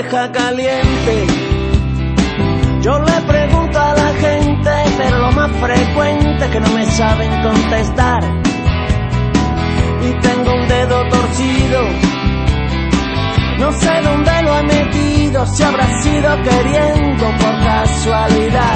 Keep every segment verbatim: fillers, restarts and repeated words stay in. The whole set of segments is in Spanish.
oreja caliente. Yo le pregunto a la gente, pero lo más frecuente es que no me saben contestar. Y tengo un dedo torcido, no sé dónde lo he metido, si habrá sido queriendo por casualidad.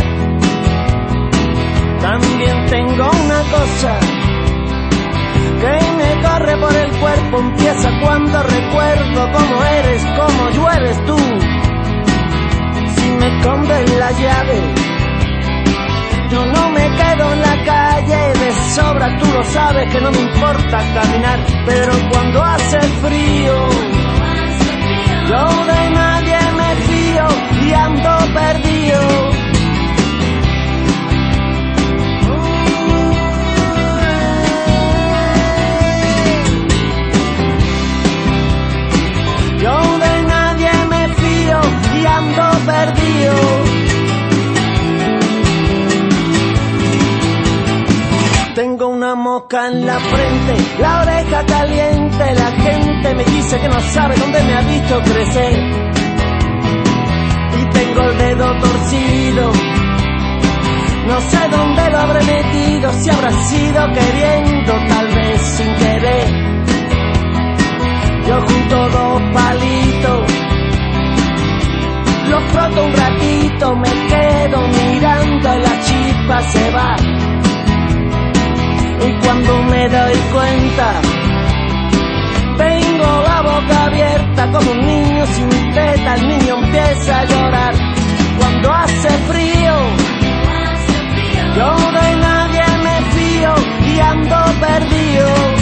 También tengo una cosa que me corre por el cuerpo, empieza cuando recuerdo cómo eres, cómo llueves tú. Si me escondes la llave, yo no me quedo en la calle de sobra, tú lo sabes que no me importa caminar, pero cuando hace frío, yo de nadie me fío y ando perdido. Yo de nadie me fío y ando perdido. Tengo una mosca en la frente, la oreja caliente, la gente me dice que no sabe dónde me ha visto crecer. Y tengo el dedo torcido, no sé dónde lo habré metido, si habrá sido queriendo, tal vez sin querer. Yo junto dos palitos, los froto un ratito, me quedo mirando y la chispa se va. Y cuando me doy cuenta, tengo la boca abierta como un niño sin teta, el niño empieza a llorar. Cuando hace frío, yo de nadie me fío y ando perdido.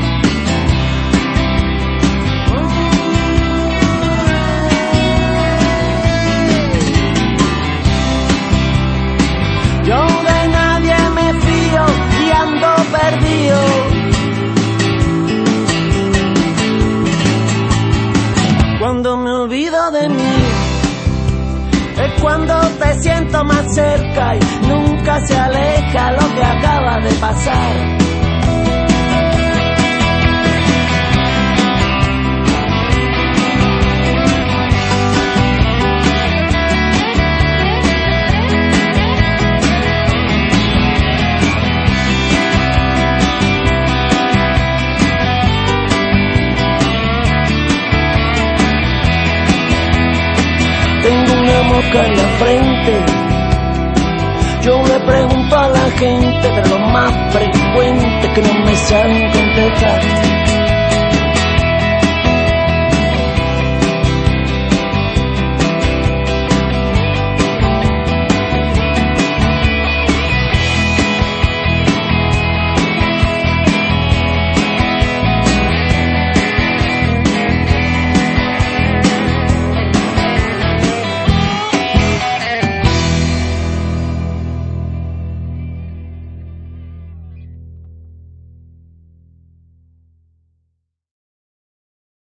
Yo de nadie me fío y ando perdido. Cuando me olvido de mí, es cuando te siento más cerca y nunca se aleja lo que acaba de pasar. En la frente, yo le pregunto a la gente, pero lo más frecuente que no me saben contestar.